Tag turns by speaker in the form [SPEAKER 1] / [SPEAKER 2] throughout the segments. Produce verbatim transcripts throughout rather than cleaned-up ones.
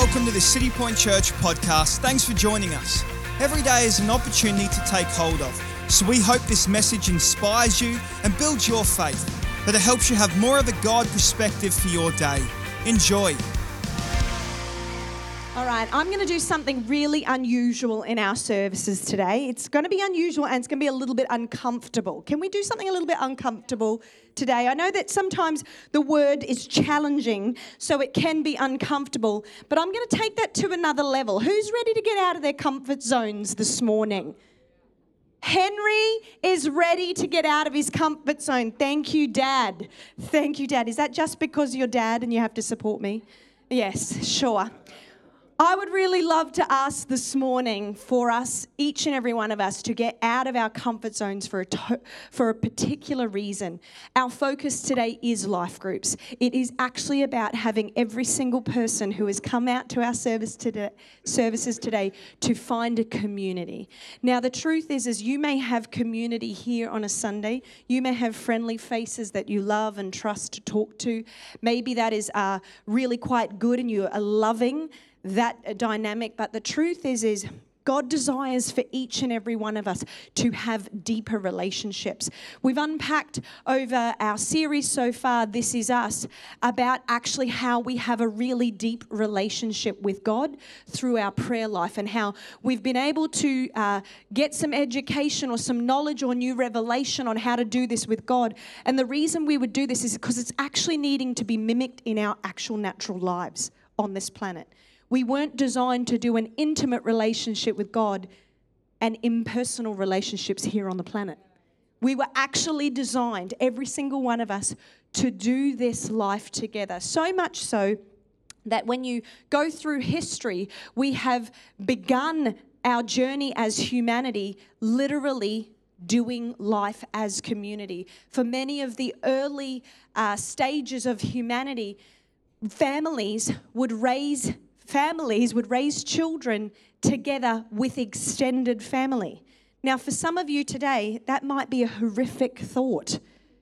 [SPEAKER 1] welcome to the City Point Church podcast. Thanks for joining us. Every day is an opportunity to take hold of, so we hope this message inspires you and builds your faith, that it helps you have more of a God perspective for your day. Enjoy.
[SPEAKER 2] All right, I'm going to do something really unusual in our services today. It's going to be unusual and it's going to be a little bit uncomfortable. Can we do something a little bit uncomfortable today? I know that sometimes the word is challenging, so it can be uncomfortable, but I'm going to take that to another level. Who's ready to get out of their comfort zones this morning? Henry is ready to get out of his comfort zone. Thank you, Dad. Thank you, Dad. Is that just because you're Dad and you have to support me? Yes, sure. I would really love to ask this morning for us, each and every one of us, to get out of our comfort zones for a, to- for a particular reason. Our focus today is life groups. It is actually about having every single person who has come out to our service today, services today to find a community. Now, the truth is, is you may have community here on a Sunday. You may have friendly faces that you love and trust to talk to. Maybe that is uh, really quite good and you are loving that dynamic, but the truth is, is God desires for each and every one of us to have deeper relationships. We've unpacked over our series so far, This Is Us, about actually how we have a really deep relationship with God through our prayer life and how we've been able to uh, get some education or some knowledge or new revelation on how to do this with God. And the reason we would do this is because it's actually needing to be mimicked in our actual natural lives on this planet. We weren't designed to do an intimate relationship with God and impersonal relationships here on the planet. We were actually designed, every single one of us, to do this life together. So much so that when you go through history, we have begun our journey as humanity literally doing life as community. For many of the early uh, stages of humanity, families would raise Families would raise children together with extended family. Now, for some of you today, that might be a horrific thought.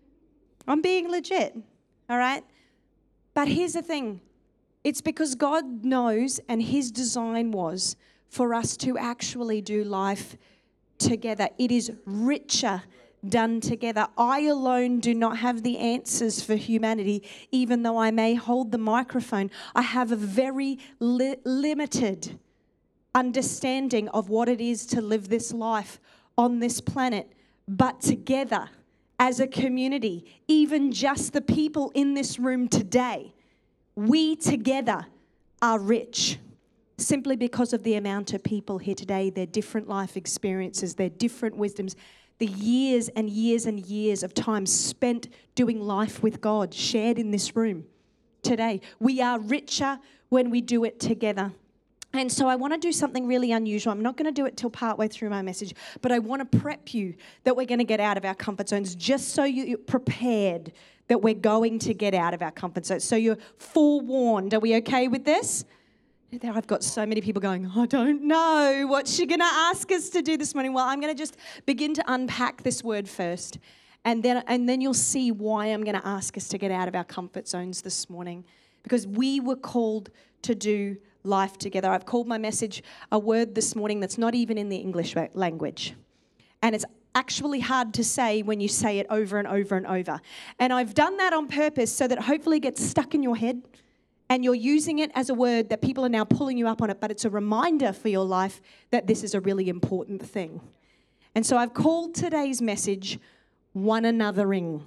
[SPEAKER 2] I'm being legit, all right? But here's the thing. It's because God knows and His design was for us to actually do life together. It is richer done together. I alone do not have the answers for humanity, even though I may hold the microphone. I have a very li- limited understanding of what it is to live this life on this planet. But together, as a community, even just the people in this room today, we together are rich. Simply because of the amount of people here today, their different life experiences, their different wisdoms, the years and years and years of time spent doing life with God shared in this room today. We are richer when we do it together. And so I want to do something really unusual. I'm not going to do it till partway through my message, but I want to prep you that we're going to get out of our comfort zones just so you're prepared that we're going to get out of our comfort zones. So you're forewarned. Are we okay with this? I've got so many people going, I don't know. What's she going to ask us to do this morning? Well, I'm going to just begin to unpack this word first. And then, and then you'll see why I'm going to ask us to get out of our comfort zones this morning. Because we were called to do life together. I've called my message a word this morning that's not even in the English language. And it's actually hard to say when you say it over and over and over. And I've done that on purpose so that hopefully it gets stuck in your head. And you're using it as a word that people are now pulling you up on it, but it's a reminder for your life that this is a really important thing. And so I've called today's message, One Anothering.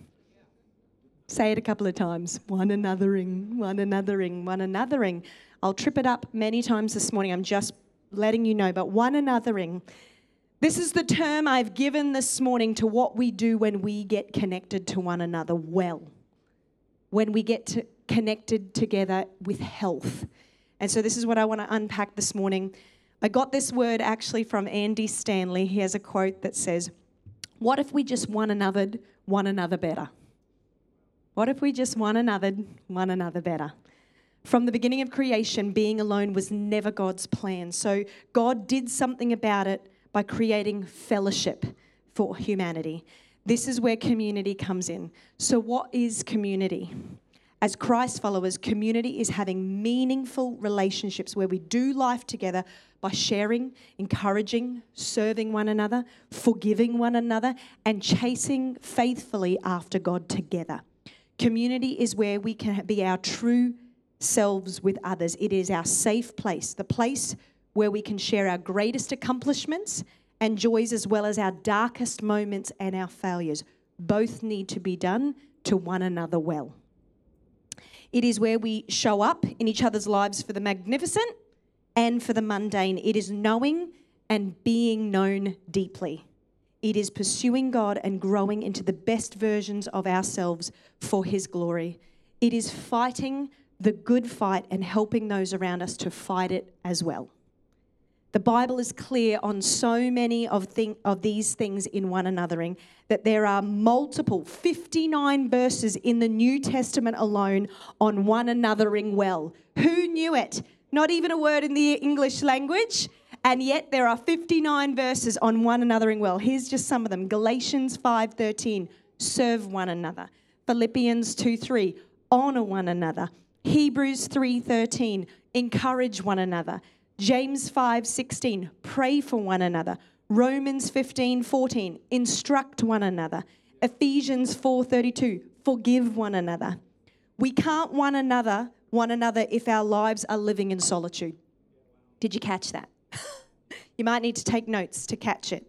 [SPEAKER 2] Say it a couple of times. One anothering, one anothering, one anothering. I'll trip it up many times this morning. I'm just letting you know, but one anothering. This is the term I've given this morning to what we do when we get connected to one another well. When we get to connected together with health. And so this is what I want to unpack this morning. I got this word actually from Andy Stanley. He has a quote that says, what if we just one another, one another better? What if we just one another, one another better? From the beginning of creation, being alone was never God's plan. So God did something about it by creating fellowship for humanity. This is where community comes in. So what is community? As Christ followers, community is having meaningful relationships where we do life together by sharing, encouraging, serving one another, forgiving one another, and chasing faithfully after God together. Community is where we can be our true selves with others. It is our safe place, the place where we can share our greatest accomplishments and joys as well as our darkest moments and our failures. Both need to be done to one another well. It is where we show up in each other's lives for the magnificent and for the mundane. It is knowing and being known deeply. It is pursuing God and growing into the best versions of ourselves for His glory. It is fighting the good fight and helping those around us to fight it as well. The Bible is clear on so many of, thing, of these things in one anothering that there are multiple, fifty-nine verses in the New Testament alone on one anothering well. Who knew it? Not even a word in the English language, and yet there are fifty-nine verses on one anothering well. Here's just some of them. Galatians five thirteen, serve one another. Philippians two three, honor one another. Hebrews three thirteen, encourage one another. James five sixteen, pray for one another. Romans fifteen fourteen, instruct one another. Ephesians four thirty-two, forgive one another. We can't one another one another if our lives are living in solitude. Did you catch that? You might need to take notes to catch it.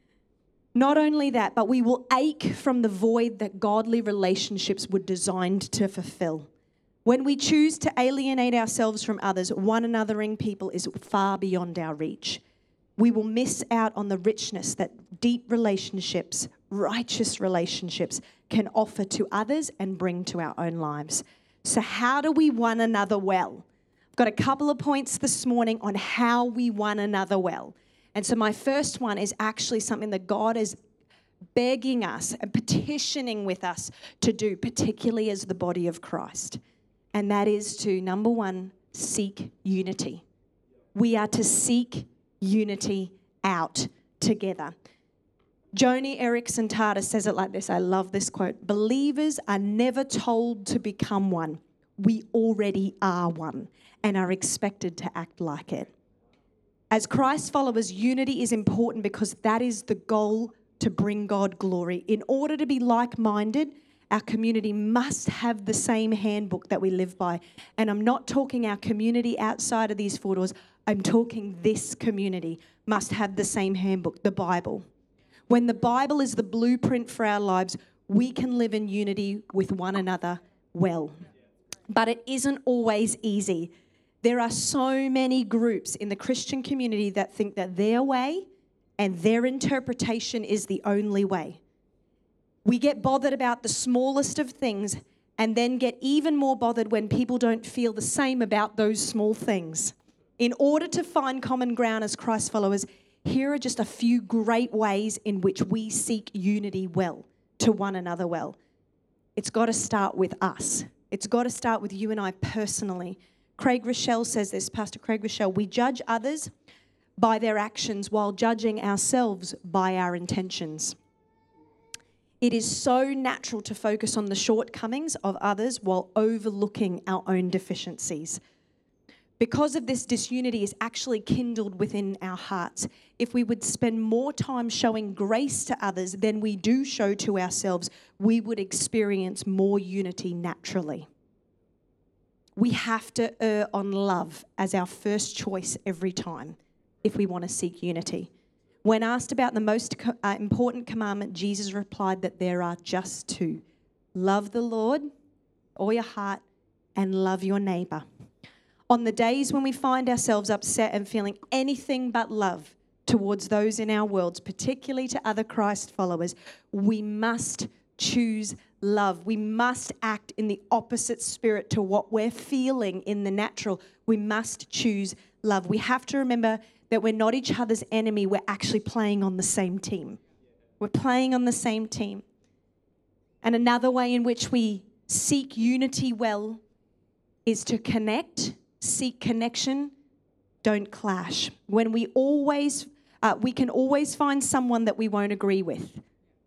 [SPEAKER 2] Not only that, but we will ache from the void that godly relationships were designed to fulfill. When we choose to alienate ourselves from others, one anothering people is far beyond our reach. We will miss out on the richness that deep relationships, righteous relationships, can offer to others and bring to our own lives. So how do we one another well? I've got a couple of points this morning on how we one another well. And so my first one is actually something that God is begging us and petitioning with us to do, particularly as the body of Christ. And that is to, number one, seek unity. We are to seek unity out together. Joni Eareckson Tada says it like this. I love this quote. Believers are never told to become one. We already are one and are expected to act like it. As Christ followers, unity is important because that is the goal to bring God glory. In order to be like-minded, our community must have the same handbook that we live by. And I'm not talking our community outside of these four doors. I'm talking this community must have the same handbook, the Bible. When the Bible is the blueprint for our lives, we can live in unity with one another well. But it isn't always easy. There are so many groups in the Christian community that think that their way and their interpretation is the only way. We get bothered about the smallest of things and then get even more bothered when people don't feel the same about those small things. In order to find common ground as Christ followers, here are just a few great ways in which we seek unity well, to one another well. It's got to start with us. It's got to start with you and I personally. Craig Rochelle says this, Pastor Craig Rochelle, we judge others by their actions while judging ourselves by our intentions. It is so natural to focus on the shortcomings of others while overlooking our own deficiencies. Because of this, disunity is actually kindled within our hearts. If we would spend more time showing grace to others than we do show to ourselves, we would experience more unity naturally. We have to err on love as our first choice every time if we want to seek unity. When asked about the most co- uh, important commandment, Jesus replied that there are just two. Love the Lord, all your heart, and love your neighbor. On the days when we find ourselves upset and feeling anything but love towards those in our worlds, particularly to other Christ followers, we must choose love. We must act in the opposite spirit to what we're feeling in the natural. We must choose love. We have to remember that we're not each other's enemy. We're actually playing on the same team. We're playing on the same team. And another way in which we seek unity well is to connect, seek connection, don't clash. When we always, uh, we can always find someone that we won't agree with.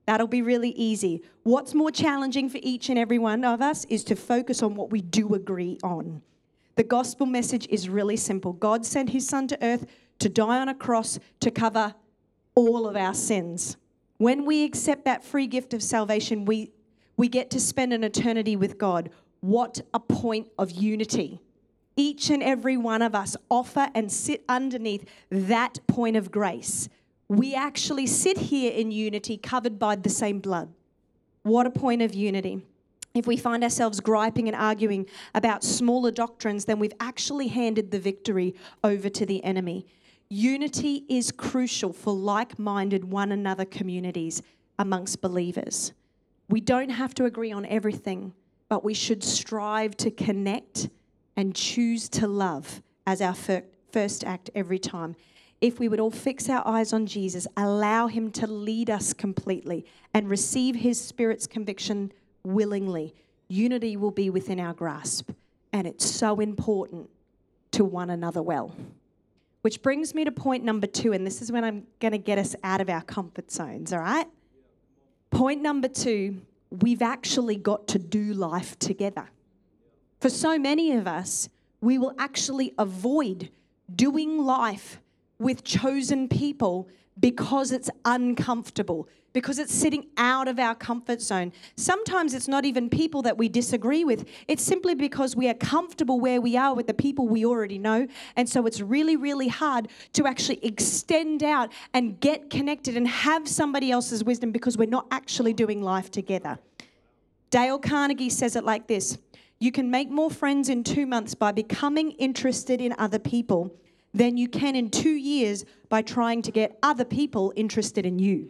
[SPEAKER 2] That'll be really easy. What's more challenging for each and every one of us is to focus on what we do agree on. The gospel message is really simple. God sent his son to earth to die on a cross to cover all of our sins. When we accept that free gift of salvation, we, we get to spend an eternity with God. What a point of unity. Each and every one of us offer and sit underneath that point of grace. We actually sit here in unity, covered by the same blood. What a point of unity. If we find ourselves griping and arguing about smaller doctrines, then we've actually handed the victory over to the enemy. Unity is crucial for like-minded one another communities amongst believers. We don't have to agree on everything, but we should strive to connect and choose to love as our fir- first act every time. If we would all fix our eyes on Jesus, allow him to lead us completely and receive his Spirit's conviction willingly, unity will be within our grasp. And it's so important to one another well. Which brings me to point number two, and this is when I'm going to get us out of our comfort zones, all right? Point number two, we've actually got to do life together. For so many of us, we will actually avoid doing life with chosen people because it's uncomfortable, because it's sitting out of our comfort zone. Sometimes it's not even people that we disagree with. It's simply because we are comfortable where we are with the people we already know. And so it's really, really hard to actually extend out and get connected and have somebody else's wisdom because we're not actually doing life together. Dale Carnegie says it like this: you can make more friends in two months by becoming interested in other people than you can in two years by trying to get other people interested in you.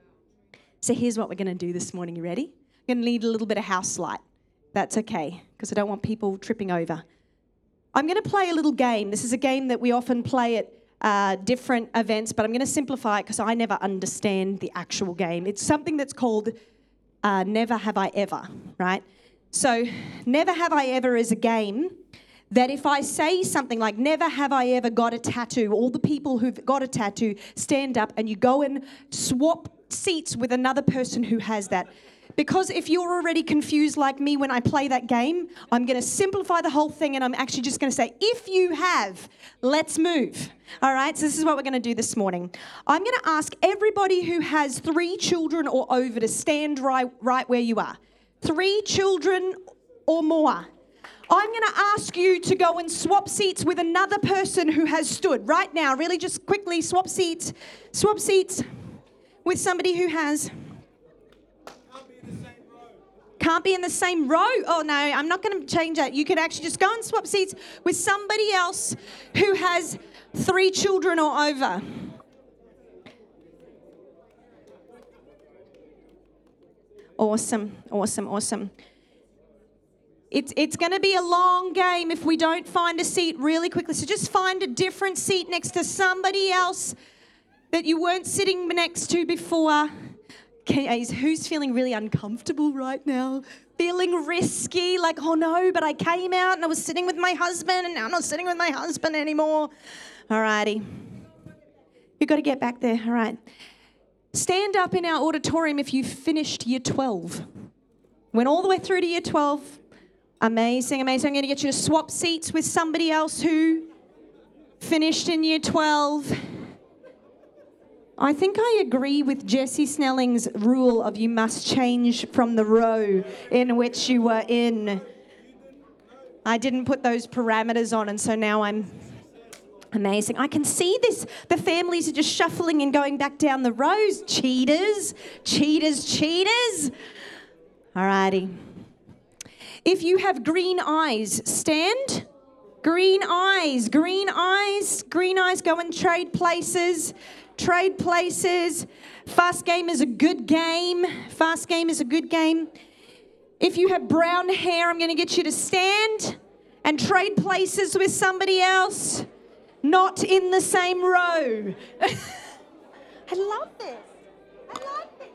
[SPEAKER 2] So here's what we're going to do this morning. You ready? I'm going to need a little bit of house light. That's okay, because I don't want people tripping over. I'm going to play a little game. This is a game that we often play at uh, different events, but I'm going to simplify it because I never understand the actual game. It's something that's called uh, Never Have I Ever, right? So Never Have I Ever is a game that if I say something like, never have I ever got a tattoo, all the people who've got a tattoo stand up and you go and swap seats with another person who has that. Because if you're already confused like me when I play that game, I'm going to simplify the whole thing and I'm actually just going to say, if you have, let's move. All right, so this is what we're going to do this morning. I'm going to ask everybody who has three children or over to stand right, right where you are. Three children or more. I'm going to ask you to go and swap seats with another person who has stood right now. Really just quickly swap seats. Swap seats with somebody who has.
[SPEAKER 1] Can't be in the same row.
[SPEAKER 2] Can't be in the same row? Oh, no, I'm not going to change that. You can actually just go and swap seats with somebody else who has three children or over. Awesome, awesome, awesome. It's it's going to be a long game if we don't find a seat really quickly. So just find a different seat next to somebody else that you weren't sitting next to before. Okay, who's feeling really uncomfortable right now? Feeling risky, like, oh no, but I came out and I was sitting with my husband and now I'm not sitting with my husband anymore. All righty. You've got to get back there. All right. Stand up in our auditorium if you've finished year twelve. Went all the way through to year twelve. Amazing, amazing. I'm going to get you to swap seats with somebody else who finished in year twelve. I think I agree with Jesse Snelling's rule of you must change from the row in which you were in. I didn't put those parameters on, and so now I'm amazing. I can see this. The families are just shuffling and going back down the rows. Cheaters, cheaters, cheaters. All righty. If you have green eyes, stand. Green eyes, green eyes, green eyes, go and trade places. Trade places. Fast game is a good game. Fast game is a good game. If you have brown hair, I'm going to get you to stand and trade places with somebody else. Not in the same row. I love this. I like this.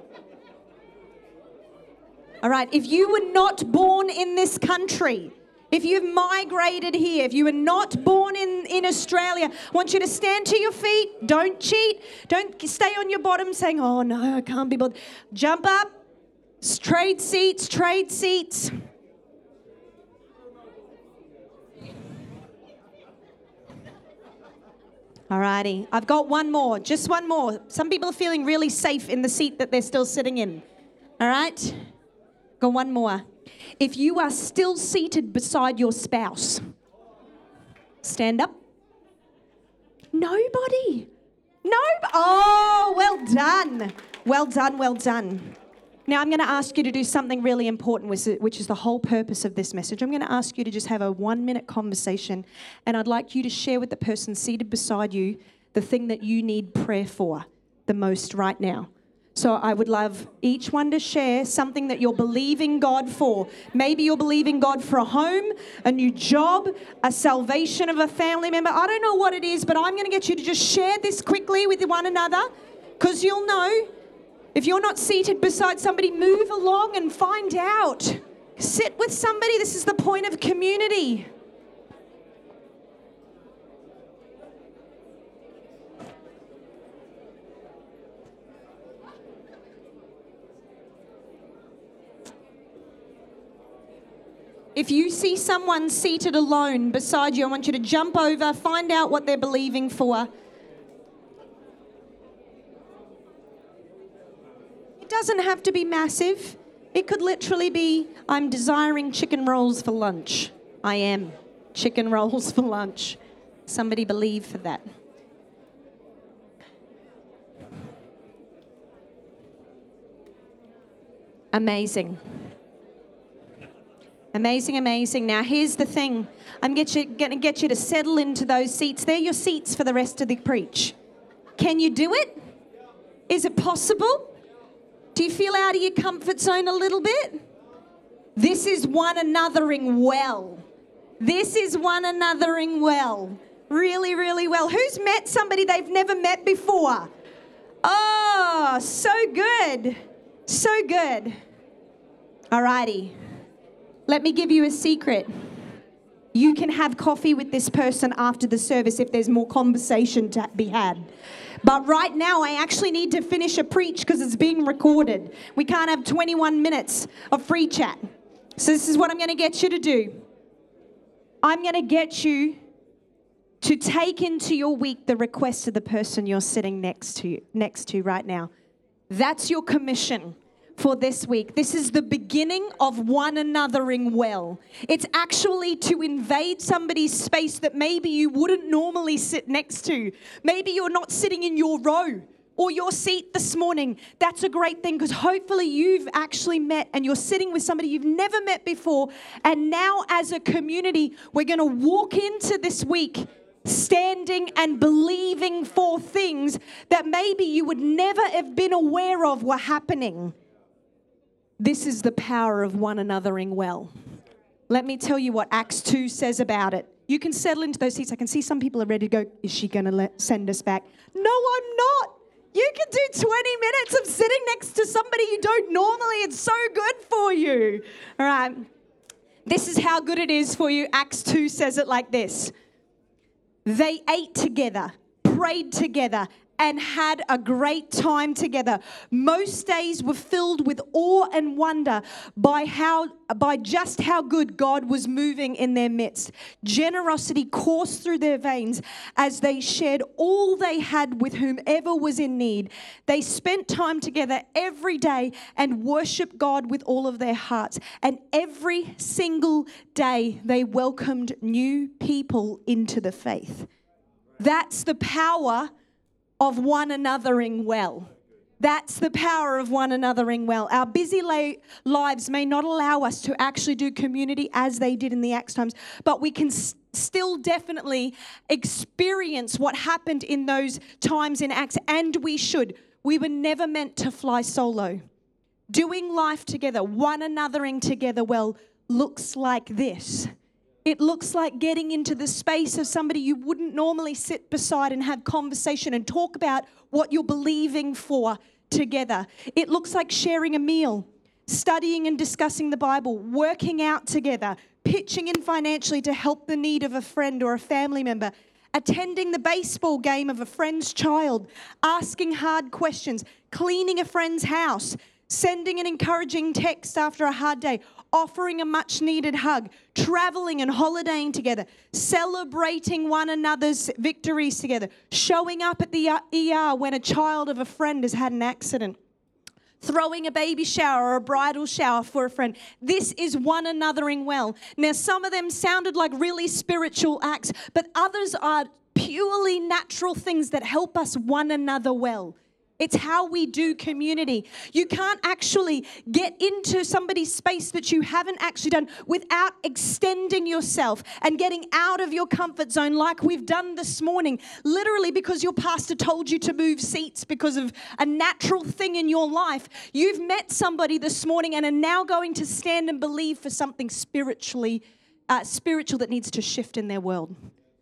[SPEAKER 2] All right, if you were not born in this country, If you've migrated here, if you were not born in, in Australia, I want you to stand to your feet. Don't cheat. Don't stay on your bottom saying, oh, no, I can't be bothered. Jump up. Trade seats, trade seats. Alrighty, I've got one more, just one more. Some people are feeling really safe in the seat that they're still sitting in. All right, got one more. If you are still seated beside your spouse, stand up. Nobody. No. Oh, well done. Well done, well done. Now I'm going to ask you to do something really important, which is the whole purpose of this message. I'm going to ask you to just have a one-minute conversation, and I'd like you to share with the person seated beside you the thing that you need prayer for the most right now. So I would love each one to share something that you're believing God for. Maybe you're believing God for a home, a new job, a salvation of a family member. I don't know what it is, but I'm going to get you to just share this quickly with one another, because you'll know. If you're not seated beside somebody, move along and find out. Sit with somebody. This is the point of community. If you see someone seated alone beside you, I want you to jump over, find out what they're believing for. It doesn't have to be massive. It could literally be, I'm desiring chicken rolls for lunch. I am. Chicken rolls for lunch. Somebody believe for that. Amazing. Amazing, amazing. Now, here's the thing. I'm going to get you to settle into those seats. They're your seats for the rest of the preach. Can you do it? Is it possible? Do you feel out of your comfort zone a little bit? This is one anothering well. This is one anothering well. Really, really well. Who's met somebody they've never met before? Oh, so good. So good. All righty. Let me give you a secret. You can have coffee with this person after the service if there's more conversation to be had. But right now, I actually need to finish a preach because it's being recorded. We can't have twenty-one minutes of free chat. So this is what I'm going to get you to do. I'm going to get you to take into your week the request of the person you're sitting next to, next to right now. That's your commission for this week. This is the beginning of one anothering well. It's actually to invade somebody's space that maybe you wouldn't normally sit next to. Maybe you're not sitting in your row or your seat this morning. That's a great thing because hopefully you've actually met and you're sitting with somebody you've never met before. And now as a community, we're going to walk into this week standing and believing for things that maybe you would never have been aware of were happening. This is the power of one anothering well. Let me tell you what Acts two says about it. You can settle into those seats. I can see some people are ready to go, is she going to send us back? No, I'm not. You can do twenty minutes of sitting next to somebody you don't normally. It's so good for you. All right. This is how good it is for you. Acts two says it like this. They ate together, prayed together, and had a great time together. Most days were filled with awe and wonder by how, by just how good God was moving in their midst. Generosity coursed through their veins as they shared all they had with whomever was in need. They spent time together every day and worshiped God with all of their hearts. And every single day they welcomed new people into the faith. That's the power of one anothering well. That's the power of one anothering well. Our busy la- lives may not allow us to actually do community as they did in the Acts times, but we can s- still definitely experience what happened in those times in Acts, and we should. We were never meant to fly solo. Doing life together, one anothering together well, looks like this. It looks like getting into the space of somebody you wouldn't normally sit beside and have conversation and talk about what you're believing for together. It looks like sharing a meal, studying and discussing the Bible, working out together, pitching in financially to help the need of a friend or a family member, attending the baseball game of a friend's child, asking hard questions, cleaning a friend's house, sending an encouraging text after a hard day, offering a much-needed hug, traveling and holidaying together, celebrating one another's victories together, showing up at the E R when a child of a friend has had an accident, throwing a baby shower or a bridal shower for a friend. This is one anothering well. Now, some of them sounded like really spiritual acts, but others are purely natural things that help us one another well. It's how we do community. You can't actually get into somebody's space that you haven't actually done without extending yourself and getting out of your comfort zone like we've done this morning, literally because your pastor told you to move seats because of a natural thing in your life. You've met somebody this morning and are now going to stand and believe for something spiritually, uh, spiritual that needs to shift in their world.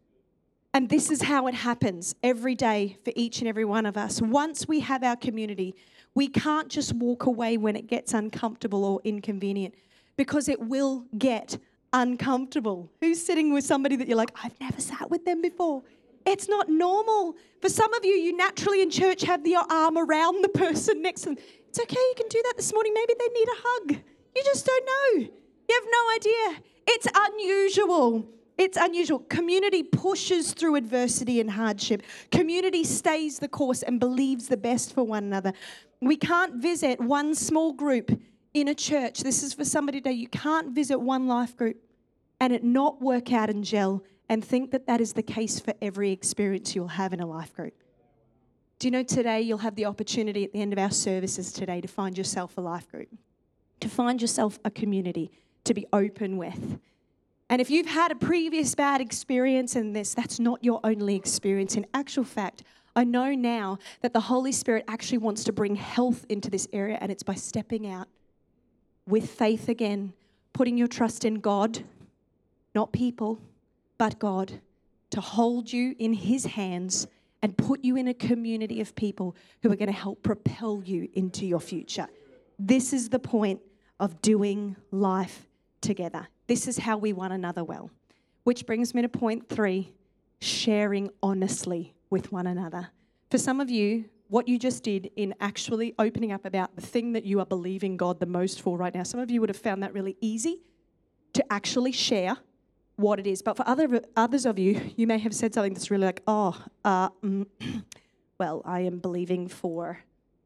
[SPEAKER 2] And this is how it happens every day for each and every one of us. Once we have our community, we can't just walk away when it gets uncomfortable or inconvenient, because it will get uncomfortable. Who's sitting with somebody that you're like, I've never sat with them before? It's not normal. For some of you, you naturally in church have your arm around the person next to them. It's okay, you can do that this morning. Maybe they need a hug. You just don't know. You have no idea. It's unusual. It's unusual. Community pushes through adversity and hardship. Community stays the course and believes the best for one another. We can't visit one small group in a church. This is for somebody today. You can't visit one life group and it not work out and gel and think that that is the case for every experience you'll have in a life group. Do you know today you'll have the opportunity at the end of our services today to find yourself a life group, to find yourself a community to be open with. And if you've had a previous bad experience in this, that's not your only experience. In actual fact, I know now that the Holy Spirit actually wants to bring health into this area, and it's by stepping out with faith again, putting your trust in God, not people, but God, to hold you in His hands and put you in a community of people who are going to help propel you into your future. This is the point of doing life together. This is how we one another well. Which brings me to point three, sharing honestly with one another. For some of you, what you just did in actually opening up about the thing that you are believing God the most for right now, some of you would have found that really easy to actually share what it is. But for other others of you, you may have said something that's really like, oh, uh, mm, well, I am believing for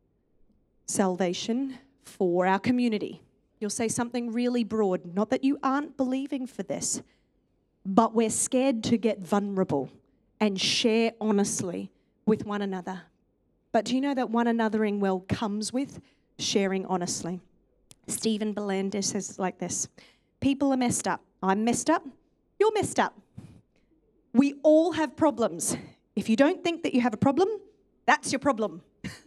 [SPEAKER 2] salvation for our community. You'll say something really broad, not that you aren't believing for this, but we're scared to get vulnerable and share honestly with one another. But do you know that one anothering well comes with sharing honestly? Stephen Belander says it like this: people are messed up. I'm messed up. You're messed up. We all have problems. If you don't think that you have a problem, that's your problem.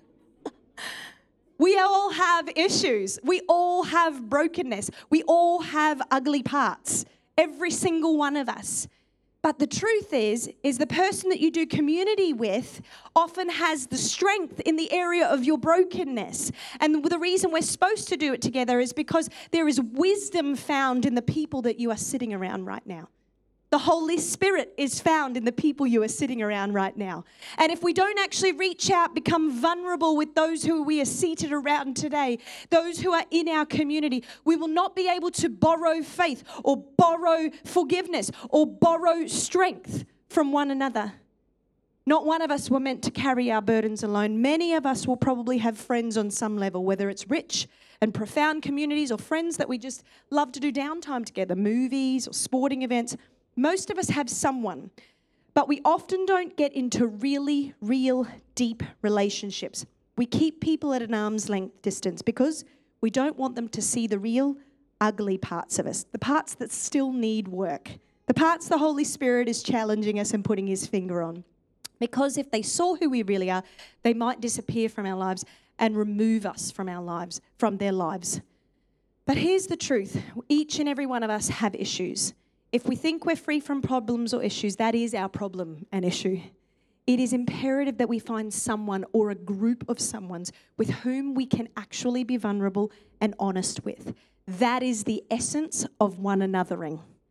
[SPEAKER 2] We all have issues. We all have brokenness. We all have ugly parts. Every single one of us. But the truth is, is the person that you do community with often has the strength in the area of your brokenness. And the reason we're supposed to do it together is because there is wisdom found in the people that you are sitting around right now. The Holy Spirit is found in the people you are sitting around right now. And if we don't actually reach out, become vulnerable with those who we are seated around today, those who are in our community, we will not be able to borrow faith or borrow forgiveness or borrow strength from one another. Not one of us were meant to carry our burdens alone. Many of us will probably have friends on some level, whether it's rich and profound communities or friends that we just love to do downtime together, movies or sporting events. Most of us have someone, but we often don't get into really, real, deep relationships. We keep people at an arm's length distance because we don't want them to see the real, ugly parts of us, the parts that still need work, the parts the Holy Spirit is challenging us and putting His finger on. Because if they saw who we really are, they might disappear from our lives and remove us from our lives, from their lives. But here's the truth. Each and every one of us have issues. If we think we're free from problems or issues, that is our problem and issue. It is imperative that we find someone or a group of someones with whom we can actually be vulnerable and honest with. That is the essence of one anothering.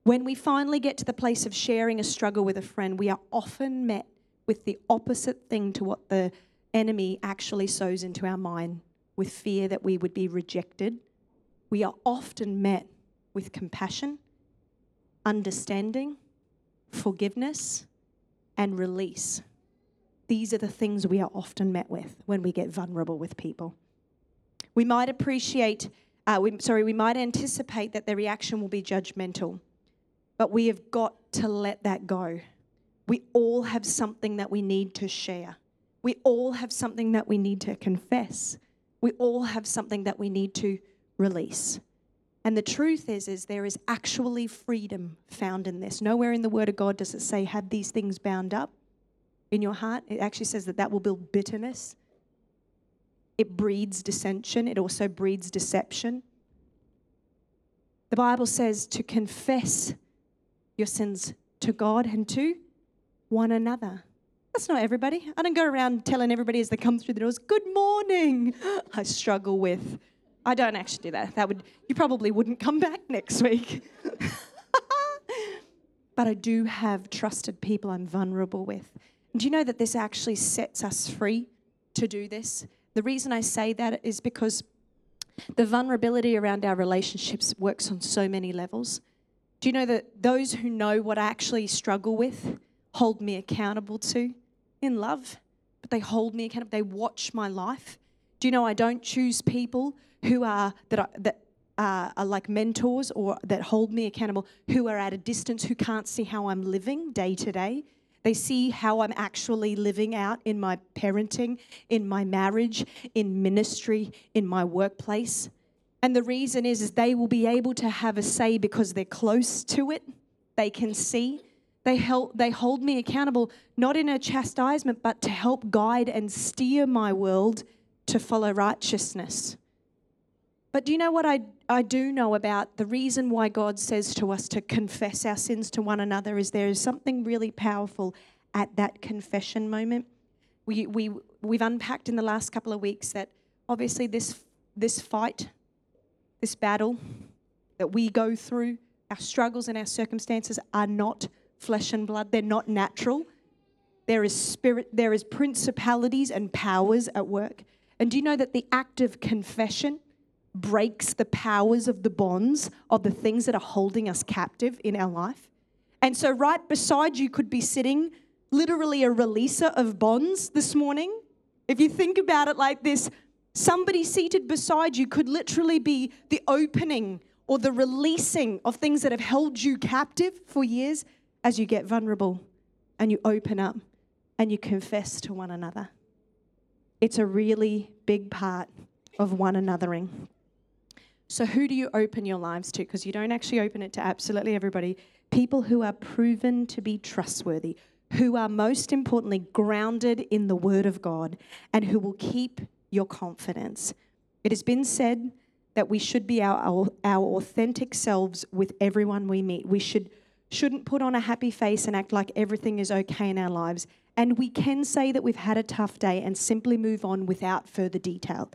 [SPEAKER 2] When we finally get to the place of sharing a struggle with a friend, we are often met with the opposite thing to what the enemy actually sows into our mind, with fear that we would be rejected. We are often met with compassion, understanding, forgiveness, and release. These are the things we are often met with when we get vulnerable with people. We might appreciate, uh, we, sorry, we might anticipate that the reaction will be judgmental, but we have got to let that go. We all have something that we need to share. We all have something that we need to confess. We all have something that we need to release. And the truth is, is there is actually freedom found in this. Nowhere in the Word of God does it say, have these things bound up in your heart. It actually says that that will build bitterness. It breeds dissension. It also breeds deception. The Bible says to confess your sins to God and to one another. That's not everybody. I don't go around telling everybody as they come through the doors, good morning. I struggle with, I don't actually do that. That would, you probably wouldn't come back next week. But I do have trusted people I'm vulnerable with. And do you know that this actually sets us free to do this? The reason I say that is because the vulnerability around our relationships works on so many levels. Do you know that those who know what I actually struggle with hold me accountable to in love? But they hold me accountable. They watch my life. Do you know I don't choose people who are that are, that uh, are like mentors or that hold me accountable, who are at a distance, who can't see how I'm living day to day. They see how I'm actually living out in my parenting, in my marriage, in ministry, in my workplace. And the reason is, is they will be able to have a say because they're close to it. They can see. They help. They hold me accountable, not in a chastisement, but to help guide and steer my world to follow righteousness. But do you know what I, I do know about the reason why God says to us to confess our sins to one another is there is something really powerful at that confession moment. We, we, we've unpacked in the last couple of weeks that obviously this, this fight, this battle that we go through, our struggles and our circumstances are not flesh and blood. They're not natural. There is spirit, there is principalities and powers at work. And do you know that the act of confession breaks the powers of the bonds of the things that are holding us captive in our life? And so right beside you could be sitting literally a releaser of bonds this morning. If you think about it like this, somebody seated beside you could literally be the opening or the releasing of things that have held you captive for years as you get vulnerable and you open up and you confess to one another. It's a really big part of one anothering. So who do you open your lives to? Because you don't actually open it to absolutely everybody. People who are proven to be trustworthy, who are most importantly grounded in the Word of God, and who will keep your confidence. It has been said that we should be our, our, our authentic selves with everyone we meet. We should, shouldn't put on a happy face and act like everything is okay in our lives. And we can say that we've had a tough day and simply move on without further detail.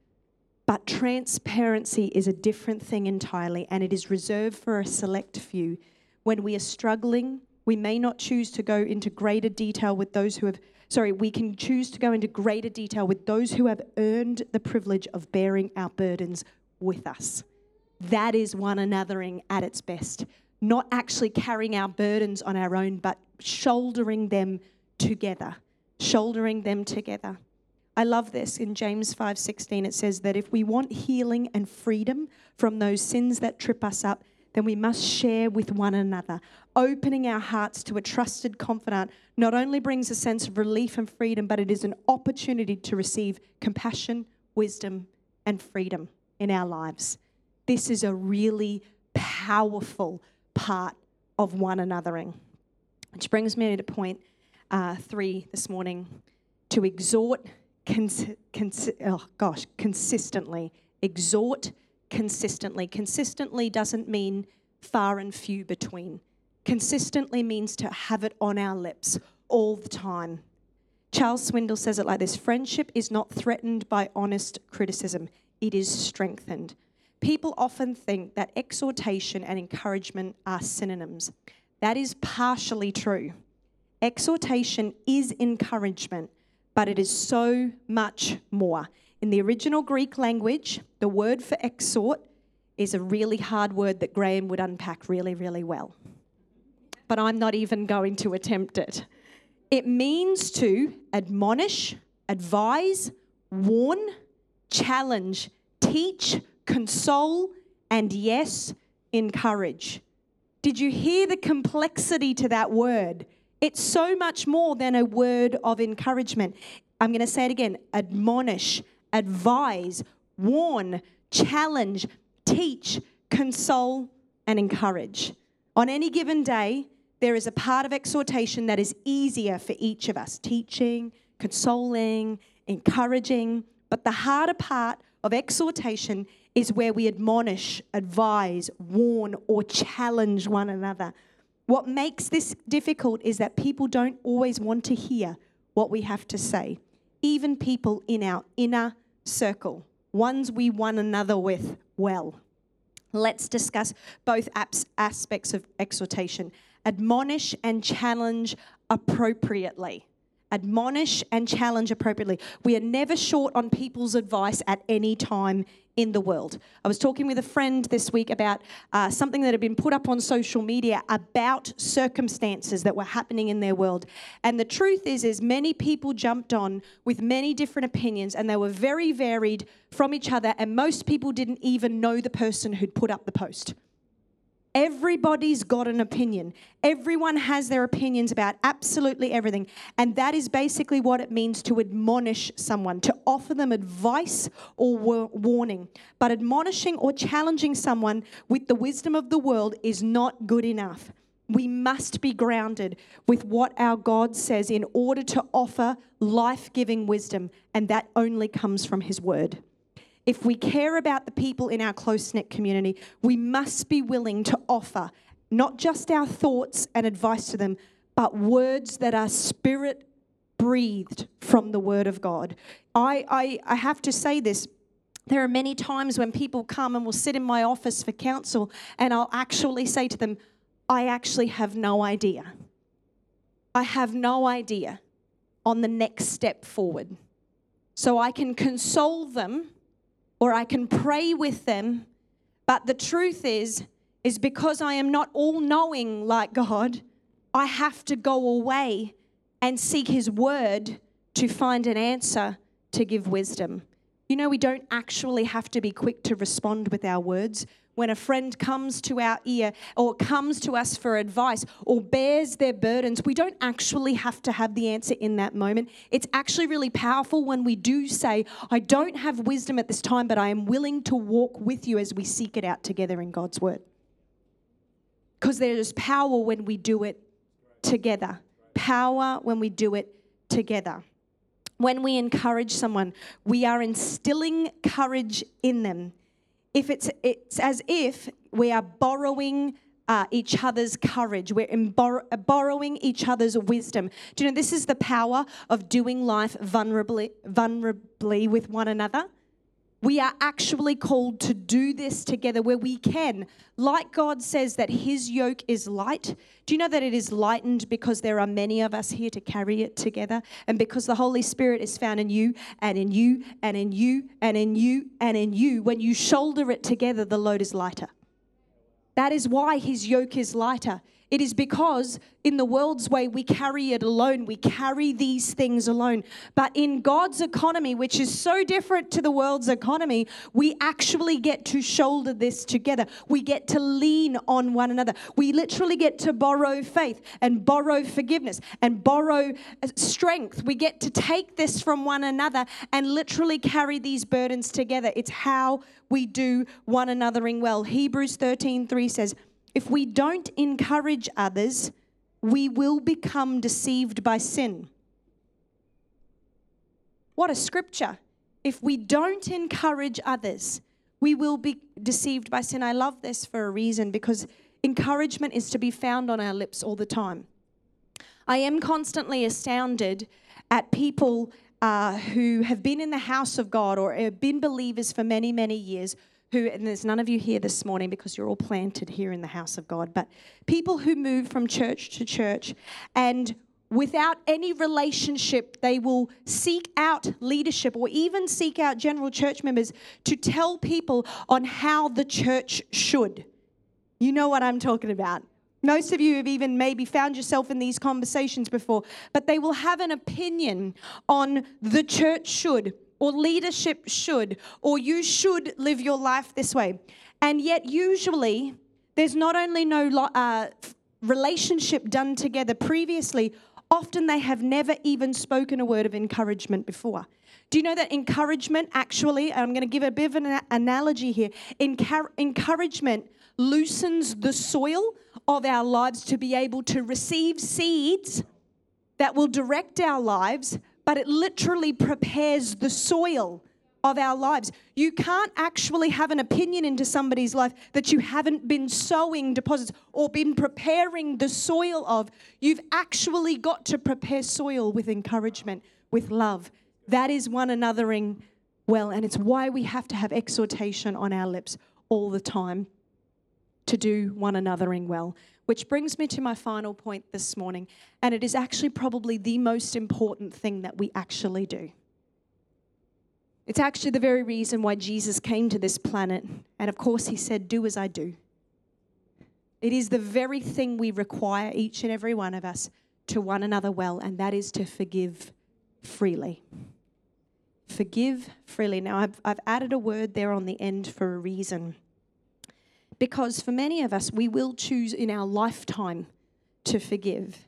[SPEAKER 2] But transparency is a different thing entirely, and it is reserved for a select few. When we are struggling, we may not choose to go into greater detail with those who have, sorry, we can choose to go into greater detail with those who have earned the privilege of bearing our burdens with us. That is one anothering at its best. Not actually carrying our burdens on our own, but shouldering them together. Shouldering them together. I love this. In James five sixteen, it says that if we want healing and freedom from those sins that trip us up, then we must share with one another. Opening our hearts to a trusted confidant not only brings a sense of relief and freedom, but it is an opportunity to receive compassion, wisdom, and freedom in our lives. This is a really powerful part of one anothering. Which brings me to point uh, three this morning, to exhort Cons- cons- oh gosh, consistently. Exhort consistently. Consistently doesn't mean far and few between. Consistently means to have it on our lips all the time. Charles Swindoll says it like this: friendship is not threatened by honest criticism. It is strengthened. People often think that exhortation and encouragement are synonyms. That is partially true. Exhortation is encouragement, but it is so much more. In the original Greek language, the word for exhort is a really hard word that Graham would unpack really, really well. But I'm not even going to attempt it. It means to admonish, advise, warn, challenge, teach, console, and yes, encourage. Did you hear the complexity to that word? It's so much more than a word of encouragement. I'm going to say it again. Admonish, advise, warn, challenge, teach, console, and encourage. On any given day, there is a part of exhortation that is easier for each of us. Teaching, consoling, encouraging. But the harder part of exhortation is where we admonish, advise, warn, or challenge one another. What makes this difficult is that people don't always want to hear what we have to say. Even people in our inner circle, ones we one another with well. Let's discuss both aspects of exhortation. Admonish and challenge appropriately. Admonish and challenge appropriately. We are never short on people's advice at any time in the world. I was talking with a friend this week about uh, something that had been put up on social media about circumstances that were happening in their world. And the truth is, is many people jumped on with many different opinions, and they were very varied from each other, and most people didn't even know the person who'd put up the post. Everybody's got an opinion. Everyone has their opinions about absolutely everything. And that is basically what it means to admonish someone, to offer them advice or war- warning. But admonishing or challenging someone with the wisdom of the world is not good enough. We must be grounded with what our God says in order to offer life-giving wisdom, and that only comes from His Word. If we care about the people in our close-knit community, we must be willing to offer not just our thoughts and advice to them, but words that are spirit-breathed from the Word of God. I, I, I have to say this. There are many times when people come and will sit in my office for counsel, and I'll actually say to them, I actually have no idea. I have no idea on the next step forward. So I can console them, or I can pray with them, but the truth is, is because I am not all-knowing like God, I have to go away and seek His Word to find an answer to give wisdom. You know, we don't actually have to be quick to respond with our words. When a friend comes to our ear or comes to us for advice or bears their burdens, we don't actually have to have the answer in that moment. It's actually really powerful when we do say, I don't have wisdom at this time, but I am willing to walk with you as we seek it out together in God's Word. Because there is power when we do it together. Power when we do it together. When we encourage someone, we are instilling courage in them. If it's it's as if we are borrowing uh, each other's courage. We're in bor- borrowing each other's wisdom. Do you know this is the power of doing life vulnerably, vulnerably with one another? We are actually called to do this together where we can. Like God says that His yoke is light. Do you know that it is lightened because there are many of us here to carry it together? And because the Holy Spirit is found in you and in you and in you and in you and in you. When you shoulder it together, the load is lighter. That is why His yoke is lighter. It is because in the world's way, we carry it alone. We carry these things alone. But in God's economy, which is so different to the world's economy, we actually get to shoulder this together. We get to lean on one another. We literally get to borrow faith and borrow forgiveness and borrow strength. We get to take this from one another and literally carry these burdens together. It's how we do one anothering well. Hebrews thirteen three says, if we don't encourage others, we will become deceived by sin. What a scripture. If we don't encourage others, we will be deceived by sin. I love this for a reason, because encouragement is to be found on our lips all the time. I am constantly astounded at people uh, who have been in the house of God or have been believers for many, many years, who, and there's none of you here this morning because you're all planted here in the house of God, but people who move from church to church and without any relationship, they will seek out leadership or even seek out general church members to tell people on how the church should. You know what I'm talking about. Most of you have even maybe found yourself in these conversations before, but they will have an opinion on the church should, or leadership should, or you should live your life this way. And yet usually there's not only no uh, relationship done together previously, often they have never even spoken a word of encouragement before. Do you know that encouragement actually, I'm going to give a bit of an analogy here, Encar- encouragement loosens the soil of our lives to be able to receive seeds that will direct our lives, but it literally prepares the soil of our lives. You can't actually have an opinion into somebody's life that you haven't been sowing deposits or been preparing the soil of. You've actually got to prepare soil with encouragement, with love. That is one anothering well, and it's why we have to have exhortation on our lips all the time to do one anothering well. Which brings me to my final point this morning, and it is actually probably the most important thing that we actually do. It's actually the very reason why Jesus came to this planet, and of course he said, do as I do. It is the very thing we require, each and every one of us, to one another well, and that is to forgive freely. Forgive freely. Now, I've, I've added a word there on the end for a reason. Because for many of us, we will choose in our lifetime to forgive.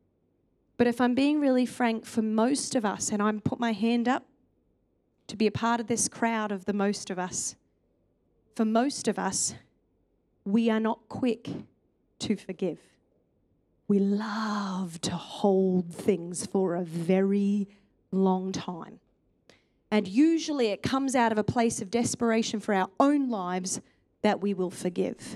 [SPEAKER 2] But if I'm being really frank, for most of us, and I'm put my hand up to be a part of this crowd of the most of us, for most of us, we are not quick to forgive. We love to hold things for a very long time. And usually it comes out of a place of desperation for our own lives that we will forgive.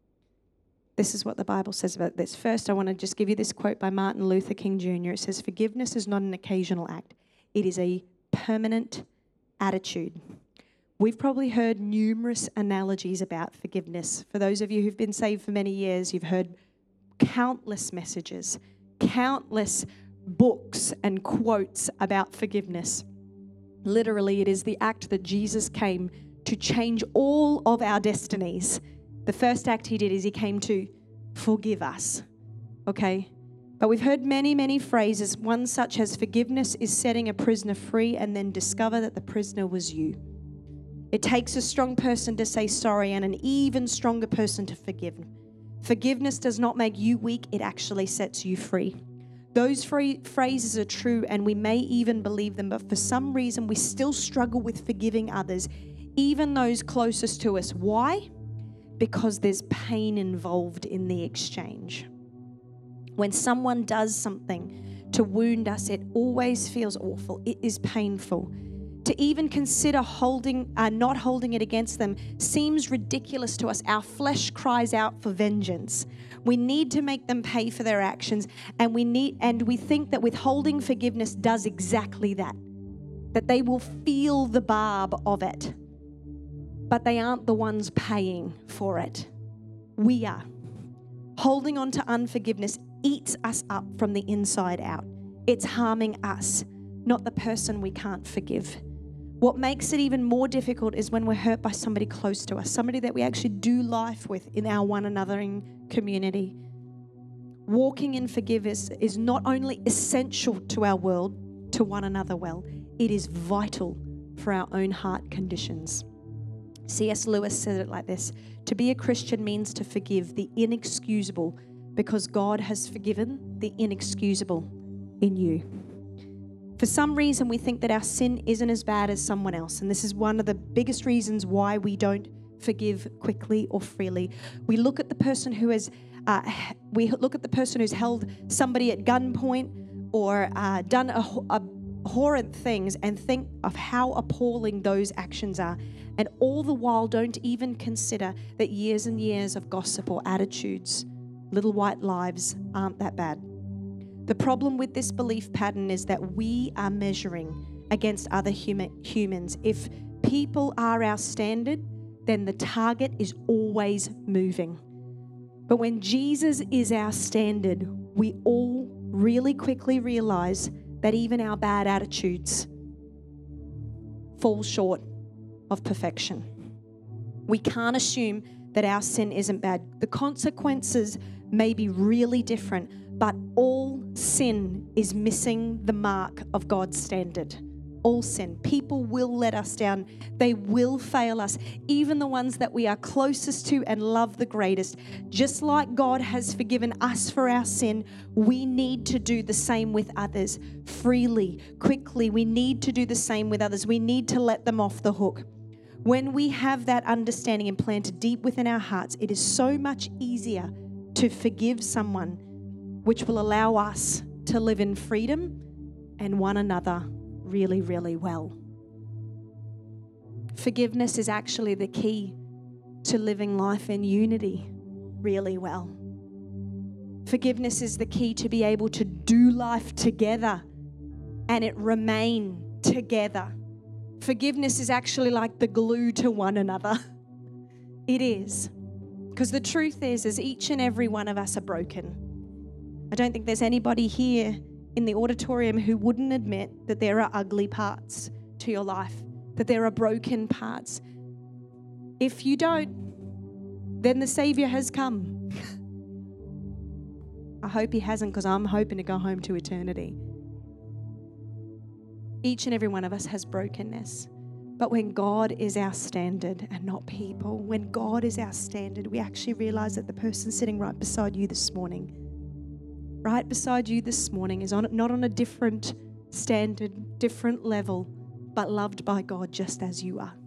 [SPEAKER 2] This is what the Bible says about this. First, I want to just give you this quote by Martin Luther King Junior It says, forgiveness is not an occasional act. It is a permanent attitude. We've probably heard numerous analogies about forgiveness. For those of you who've been saved for many years, you've heard countless messages, countless books and quotes about forgiveness. Literally, it is the act that Jesus came to change all of our destinies. The first act he did is he came to forgive us, okay? But we've heard many, many phrases, one such as forgiveness is setting a prisoner free and then discover that the prisoner was you. It takes a strong person to say sorry and an even stronger person to forgive. Forgiveness does not make you weak, it actually sets you free. Those free phrases are true and we may even believe them, but for some reason we still struggle with forgiving others, even those closest to us. Why? Because there's pain involved in the exchange. When someone does something to wound us, it always feels awful. It is painful. To even consider holding, uh, not holding it against them seems ridiculous to us. Our flesh cries out for vengeance. We need to make them pay for their actions, and we need, and we think that withholding forgiveness does exactly that. That they will feel the barb of it. But they aren't the ones paying for it. We are. Holding on to unforgiveness eats us up from the inside out. It's harming us, not the person we can't forgive. What makes it even more difficult is when we're hurt by somebody close to us, somebody that we actually do life with in our one anothering community. Walking in forgiveness is not only essential to our world, to one another well, it is vital for our own heart conditions. C S Lewis said it like this: to be a Christian means to forgive the inexcusable because God has forgiven the inexcusable in you. For some reason, we think that our sin isn't as bad as someone else, and this is one of the biggest reasons why we don't forgive quickly or freely. We look at the person who has, uh, we look at the person who's held somebody at gunpoint or uh, done a, a horrid things and think of how appalling those actions are. And all the while don't even consider that years and years of gossip or attitudes, little white lives, aren't that bad. The problem with this belief pattern is that we are measuring against other huma- humans. If people are our standard, then the target is always moving. But when Jesus is our standard, we all really quickly realize that even our bad attitudes fall short of perfection. We can't assume that our sin isn't bad. The consequences may be really different, but all sin is missing the mark of God's standard. All sin. People will let us down. They will fail us. Even the ones that we are closest to and love the greatest. Just like God has forgiven us for our sin, we need to do the same with others. Freely, quickly. We need to do the same with others. We need to let them off the hook. When we have that understanding implanted deep within our hearts, it is so much easier to forgive someone, which will allow us to live in freedom and one another really, really well. Forgiveness is actually the key to living life in unity really well. Forgiveness is the key to be able to do life together and it remain together. Forgiveness is actually like the glue to one another. It is. Because the truth is, is each and every one of us are broken. I don't think there's anybody here in the auditorium who wouldn't admit that there are ugly parts to your life, that there are broken parts. If you don't, then the Savior has come. I hope he hasn't, because I'm hoping to go home to eternity. Each and every one of us has brokenness. But when God is our standard and not people, when God is our standard, we actually realize that the person sitting right beside you this morning, right beside you this morning is on not on a different standard, different level, but loved by God just as you are.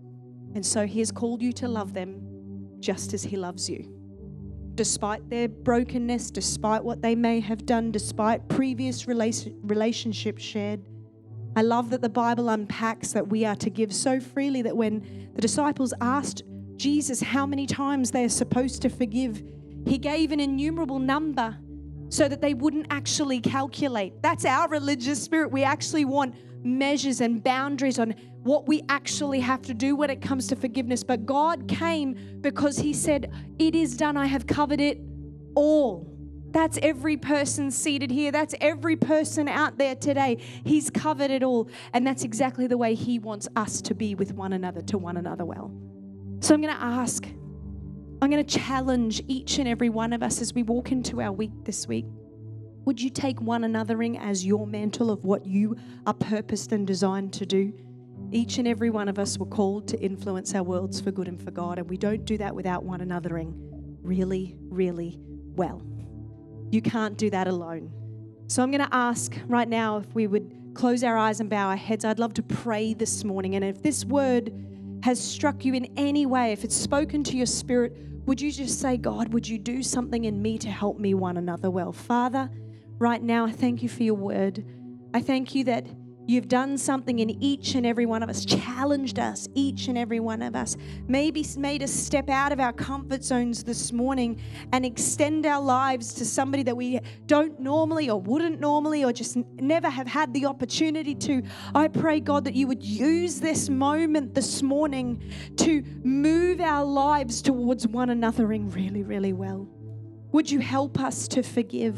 [SPEAKER 2] And so he has called you to love them just as he loves you. Despite their brokenness, despite what they may have done, despite previous rela- relationships shared. I love that the Bible unpacks that we are to give so freely that when the disciples asked Jesus how many times they are supposed to forgive, he gave an innumerable number so that they wouldn't actually calculate. That's our religious spirit. We actually want measures and boundaries on what we actually have to do when it comes to forgiveness. But God came because he said, it is done. I have covered it all. That's every person seated here. That's every person out there today. He's covered it all. And that's exactly the way he wants us to be with one another, to one another well. So I'm going to ask, I'm going to challenge each and every one of us as we walk into our week this week. Would you take one anothering as your mantle of what you are purposed and designed to do? Each and every one of us were called to influence our worlds for good and for God, and we don't do that without one anothering really, really well. You can't do that alone. So I'm going to ask right now if we would close our eyes and bow our heads. I'd love to pray this morning, and if this word has struck you in any way, if it's spoken to your spirit, would you just say, God, would you do something in me to help me one another well? Father, right now, I thank you for your word. I thank you that you've done something in each and every one of us, challenged us, each and every one of us, maybe made us step out of our comfort zones this morning and extend our lives to somebody that we don't normally or wouldn't normally or just never have had the opportunity to. I pray, God, that you would use this moment this morning to move our lives towards one anothering really, really well. Would you help us to forgive?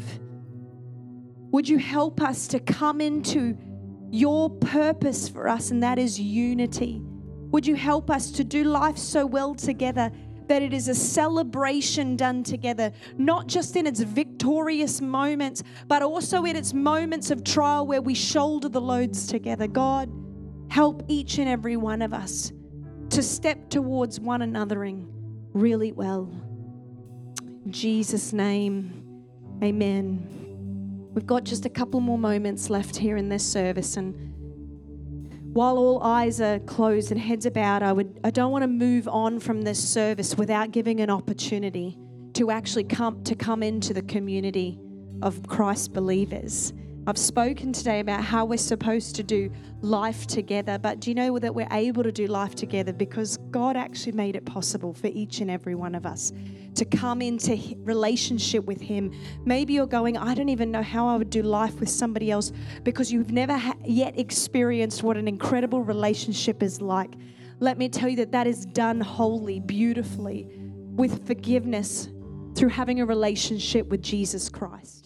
[SPEAKER 2] Would you help us to come into your purpose for us, and that is unity? Would you help us to do life so well together that it is a celebration done together, not just in its victorious moments, but also in its moments of trial where we shoulder the loads together. God, help each and every one of us to step towards one anothering really well. In Jesus' name, amen. We've got just a couple more moments left here in this service, and while all eyes are closed and heads are bowed, I would I don't want to move on from this service without giving an opportunity to actually come to come into the community of Christ believers. I've spoken today about how we're supposed to do life together, but do you know that we're able to do life together because God actually made it possible for each and every one of us to come into relationship with him. Maybe you're going, I don't even know how I would do life with somebody else, because you've never ha- yet experienced what an incredible relationship is like. let me tell you that that is done wholly, beautifully, with forgiveness through having a relationship with Jesus Christ.